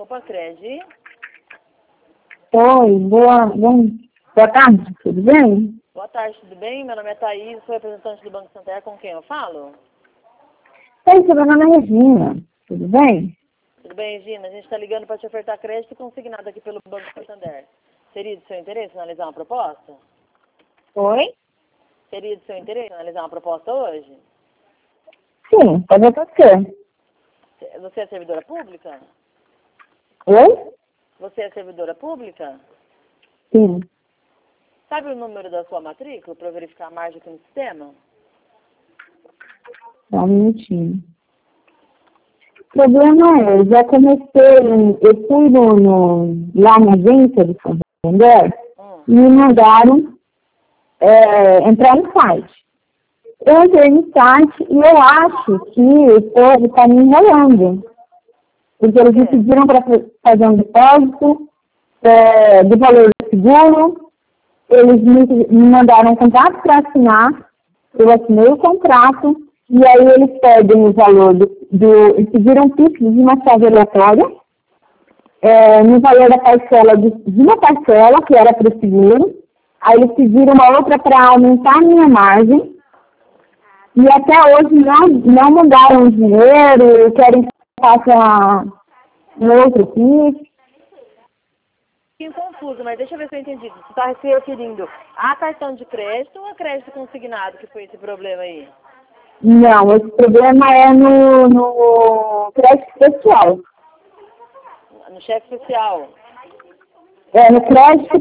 Copacred. Oi, boa tarde, tudo bem? Boa tarde, tudo bem? Meu nome é Thaís, sou representante do Banco Santander, com quem eu falo? Oi, meu nome é Regina, tudo bem? Tudo bem, Regina? A gente está ligando para te ofertar crédito consignado aqui pelo Banco Santander. Seria de seu interesse analisar uma proposta? Oi? Seria de seu interesse analisar uma proposta hoje? Sim, pode acontecer. Você é servidora pública? Oi? Você é servidora pública? Sim. Sabe o número da sua matrícula para verificar a margem aqui no sistema? Só um minutinho. O problema é, eu já comecei, eu fui lá na agência do Santander e me mandaram entrar no site. Eu entrei no site e eu acho que o povo está me enrolando. Porque eles me pediram para fazer um depósito do valor do seguro. Eles me mandaram um contrato para assinar. Eu assinei o contrato. E aí eles pedem o valor eles pediram um PIX de uma chave aleatória. No valor da parcela de uma parcela, que era para o seguro. Aí eles pediram uma outra para aumentar a minha margem. E até hoje não mandaram o dinheiro, querem que eu faça um outro PIX. Fiquei confuso, mas deixa eu ver se eu entendi. Você está se referindo a cartão de crédito ou a crédito consignado, que foi esse problema aí? Não, esse problema é no crédito pessoal. No cheque especial? No crédito